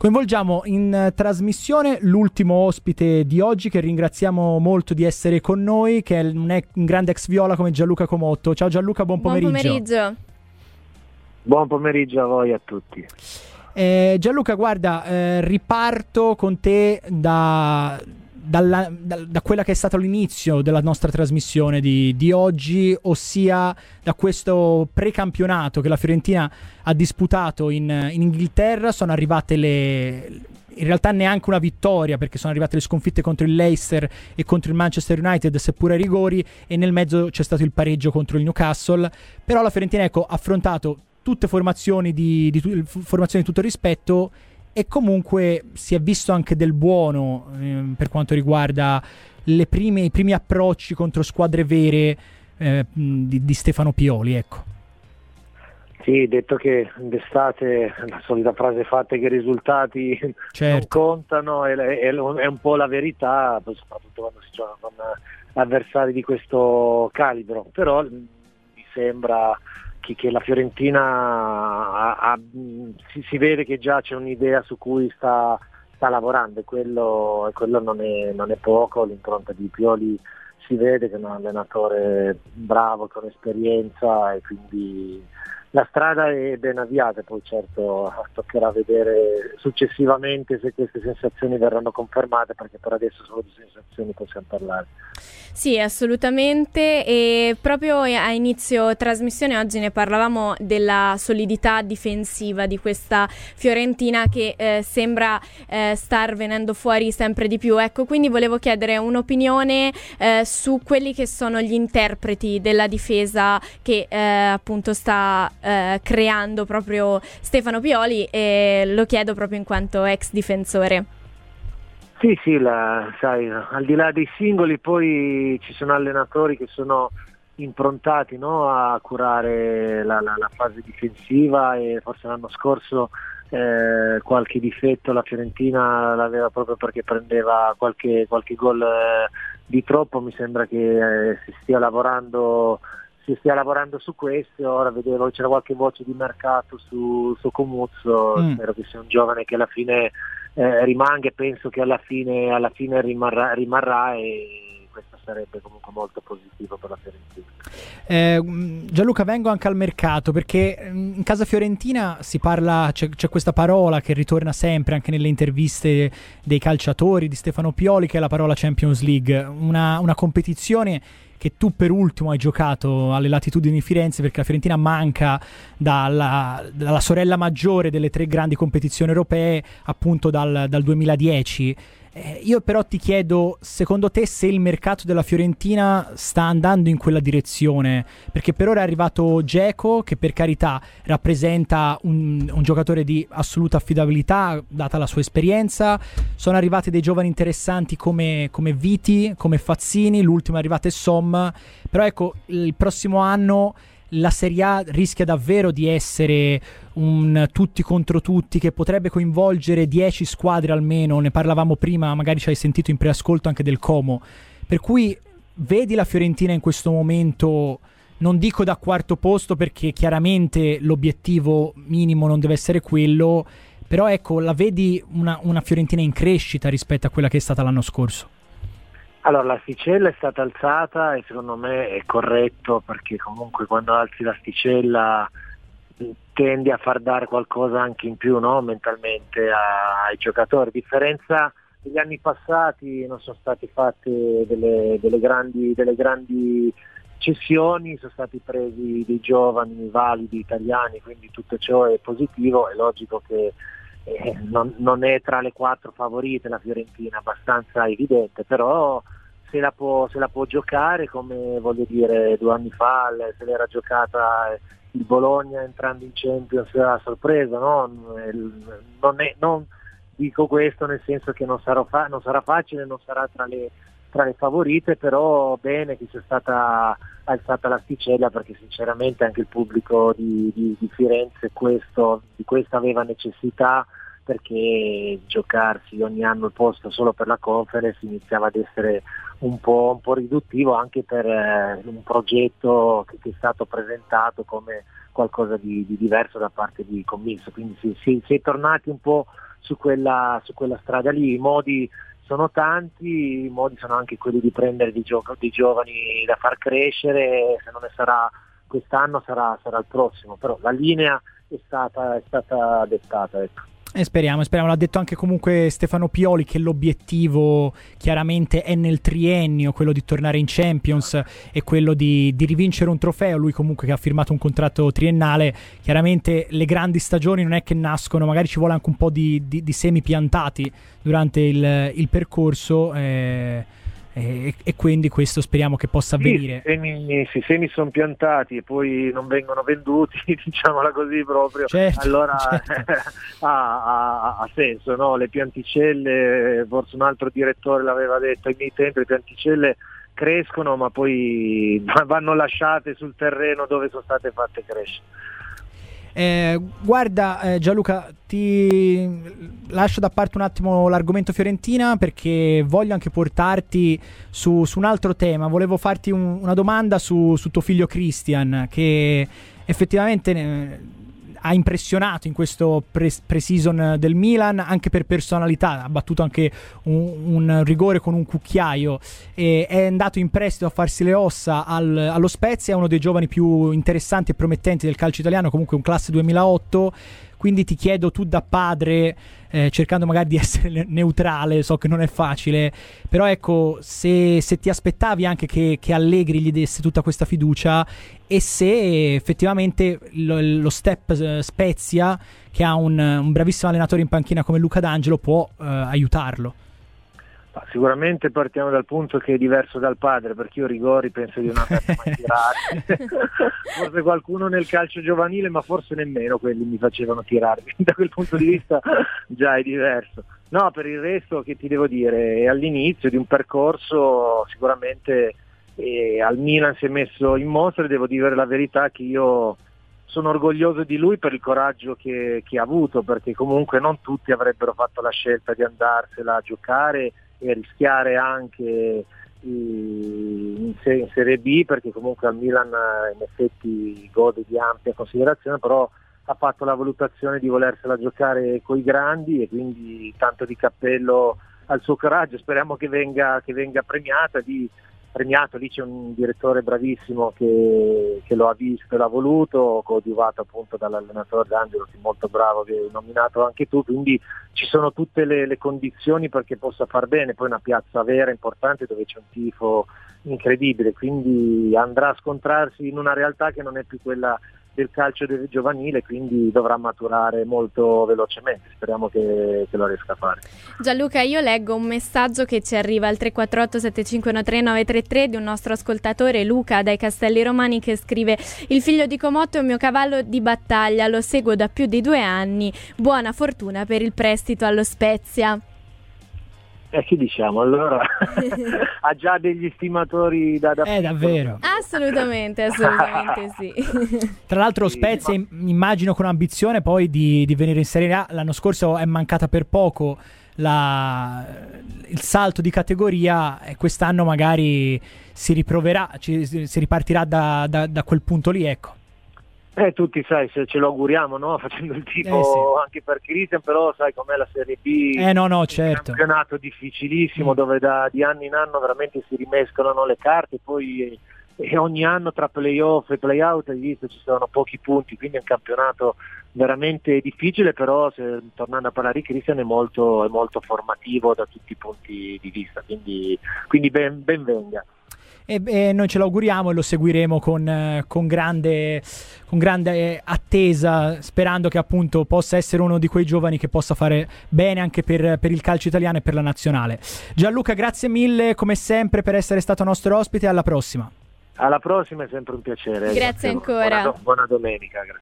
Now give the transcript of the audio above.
Coinvolgiamo in trasmissione l'ultimo ospite di oggi, che ringraziamo molto di essere con noi, che è un grande ex viola come Gianluca Comotto. Ciao Gianluca, buon pomeriggio. Buon pomeriggio a voi e a tutti. Gianluca, guarda, riparto con te da quella che è stato l'inizio della nostra trasmissione di oggi, ossia da questo precampionato che la Fiorentina ha disputato in Inghilterra. Sono arrivate in realtà neanche una vittoria, perché sono arrivate le sconfitte contro il Leicester e contro il Manchester United, seppure ai rigori, e nel mezzo c'è stato il pareggio contro il Newcastle. Però la Fiorentina, ecco, ha affrontato tutte formazioni formazioni di tutto rispetto, e comunque si è visto anche del buono per quanto riguarda i primi approcci contro squadre vere di Stefano Pioli, ecco. Sì, detto che d'estate la solita frase fatta che i risultati non contano è un po' la verità, poi soprattutto quando si gioca con avversari di questo calibro. Però mi sembra che la Fiorentina si vede che già c'è un'idea su cui sta lavorando, e quello non è poco. L'impronta di Pioli si vede che è un allenatore bravo, con esperienza, e quindi la strada è ben avviata. Poi certo toccherà vedere successivamente se queste sensazioni verranno confermate, perché per adesso solo di sensazioni possiamo parlare. Sì, assolutamente, e proprio a inizio trasmissione oggi ne parlavamo della solidità difensiva di questa Fiorentina che sembra star venendo fuori sempre di più. Ecco, quindi volevo chiedere un'opinione su quelli che sono gli interpreti della difesa che appunto sta creando proprio Stefano Pioli, e lo chiedo proprio in quanto ex difensore. Sì, sai, al di là dei singoli poi ci sono allenatori che sono improntati, no, a curare la fase difensiva, e forse l'anno scorso qualche difetto la Fiorentina l'aveva proprio perché prendeva qualche gol di troppo. Mi sembra che si stia lavorando su questo. Ora vedevo c'era qualche voce di mercato su Comuzzo. Spero che sia un giovane che alla fine rimanga, e penso che alla fine rimarrà, e questo sarebbe comunque molto positivo per la Fiorentina. Gianluca, vengo anche al mercato, perché in casa fiorentina si parla, c'è questa parola che ritorna sempre anche nelle interviste dei calciatori di Stefano Pioli, che è la parola Champions League, una competizione che tu per ultimo hai giocato alle latitudini di Firenze, perché la Fiorentina manca dalla sorella maggiore delle 3 grandi competizioni europee, appunto dal 2010. Io però ti chiedo, secondo te, se il mercato della Fiorentina sta andando in quella direzione, perché per ora è arrivato Dzeko, che per carità rappresenta un giocatore di assoluta affidabilità data la sua esperienza. Sono arrivati dei giovani interessanti come Viti, come Fazzini, l'ultimo è arrivato è Som. Però ecco, il prossimo anno la Serie A rischia davvero di essere un tutti contro tutti, che potrebbe coinvolgere 10 squadre almeno. Ne parlavamo prima, magari ci hai sentito in preascolto anche del Como. Per cui vedi la Fiorentina in questo momento, non dico da quarto posto, perché chiaramente l'obiettivo minimo non deve essere quello, però ecco, la vedi una Fiorentina in crescita rispetto a quella che è stata l'anno scorso? Allora, l'asticella è stata alzata, e secondo me è corretto, perché comunque quando alzi l'asticella tendi a far dare qualcosa anche in più, no? Mentalmente ai giocatori. A differenza degli anni passati non sono state fatte delle grandi cessioni, sono stati presi dei giovani validi italiani, quindi tutto ciò è positivo. È logico che non è tra le 4 favorite la Fiorentina, abbastanza evidente, però se la può giocare, come voglio dire 2 anni fa se l'era giocata il Bologna entrando in Champions a sorpresa, no? Non dico questo nel senso che non sarà facile, non sarà tra le favorite, però bene che sia stata alzata l'asticella, perché sinceramente anche il pubblico di Firenze di questo aveva necessità, perché giocarsi ogni anno il posto solo per la Conference iniziava ad essere un po' riduttivo, anche per un progetto che è stato presentato come qualcosa di diverso da parte di Commisso. Quindi si è tornati un po' su quella strada lì. I modi sono tanti, i modi sono anche quelli di prendere dei giovani da far crescere, se non ne sarà quest'anno sarà il prossimo, però la linea è stata dettata, ecco. E speriamo, l'ha detto anche comunque Stefano Pioli, che l'obiettivo chiaramente è nel triennio, quello di tornare in Champions e quello di rivincere un trofeo. Lui comunque che ha firmato un contratto triennale. Chiaramente le grandi stagioni non è che nascono, magari ci vuole anche un po' di semi piantati durante il percorso, e quindi questo speriamo che possa avvenire. Se semi sono piantati e poi non vengono venduti, diciamola così proprio, certo, allora certo. ha senso, no? Le pianticelle, forse un altro direttore l'aveva detto, ai miei tempi le pianticelle crescono ma poi vanno lasciate sul terreno dove sono state fatte crescere. Guarda, Gianluca, ti lascio da parte un attimo l'argomento Fiorentina, perché voglio anche portarti su un altro tema. Volevo farti una domanda su tuo figlio Christian, che effettivamente ha impressionato in questo pre-season del Milan, anche per personalità. Ha battuto anche un rigore con un cucchiaio e è andato in prestito a farsi le ossa allo Spezia. È uno dei giovani più interessanti e promettenti del calcio italiano, comunque un classe 2008. Quindi ti chiedo, tu da padre, cercando magari di essere neutrale, so che non è facile, però ecco, se ti aspettavi anche che Allegri gli desse tutta questa fiducia, e se effettivamente lo step Spezia, che ha un bravissimo allenatore in panchina come Luca D'Angelo, può aiutarlo. Sicuramente partiamo dal punto che è diverso dal padre, perché io rigori penso di non aver mai tirati. Forse qualcuno nel calcio giovanile, ma forse nemmeno quelli mi facevano tirare. Da quel punto di vista già è diverso. No, per il resto che ti devo dire, è all'inizio di un percorso, sicuramente al Milan si è messo in mostra, e devo dire la verità che io sono orgoglioso di lui per il coraggio che ha avuto, perché comunque non tutti avrebbero fatto la scelta di andarsela a giocare e rischiare anche in Serie B, perché comunque al Milan in effetti gode di ampia considerazione, però ha fatto la valutazione di volersela giocare coi grandi, e quindi tanto di cappello al suo coraggio. Speriamo che venga premiato. Lì c'è un direttore bravissimo che lo ha visto e l'ha voluto, coadiuvato appunto dall'allenatore D'Angelo, che è molto bravo, che hai nominato anche tu, quindi ci sono tutte le condizioni perché possa far bene. Poi una piazza vera, importante, dove c'è un tifo incredibile, quindi andrà a scontrarsi in una realtà che non è più quella del calcio del giovanile, quindi dovrà maturare molto velocemente. Speriamo che lo riesca a fare. Gianluca, io leggo un messaggio che ci arriva al 348 7513 933 di un nostro ascoltatore, Luca dai Castelli Romani, che scrive: il figlio di Comotto è un mio cavallo di battaglia, lo seguo da più di 2 anni, buona fortuna per il prestito allo Spezia. Che diciamo, allora ha già degli stimatori da davvero. Assolutamente sì. Tra l'altro Spezia, immagino con ambizione poi di venire in Serie A. L'anno scorso è mancata per poco il salto di categoria, e quest'anno magari si riproverà, si ripartirà da quel punto lì, ecco. Tutti sai, se ce lo auguriamo, no? Facendo il tifo anche per Christian, però sai com'è la Serie B, no, certo. Un campionato difficilissimo dove di anno in anno veramente si rimescolano le carte, poi ogni anno tra playoff e playout hai visto ci sono pochi punti, quindi è un campionato veramente difficile, però tornando a parlare di Christian è molto formativo da tutti i punti di vista, quindi ben venga. E noi ce l'auguriamo e lo seguiremo con grande attesa, sperando che appunto possa essere uno di quei giovani che possa fare bene anche per il calcio italiano e per la nazionale. Gianluca, grazie mille come sempre per essere stato nostro ospite, alla prossima. Alla prossima, è sempre un piacere. Grazie ancora. Buona domenica.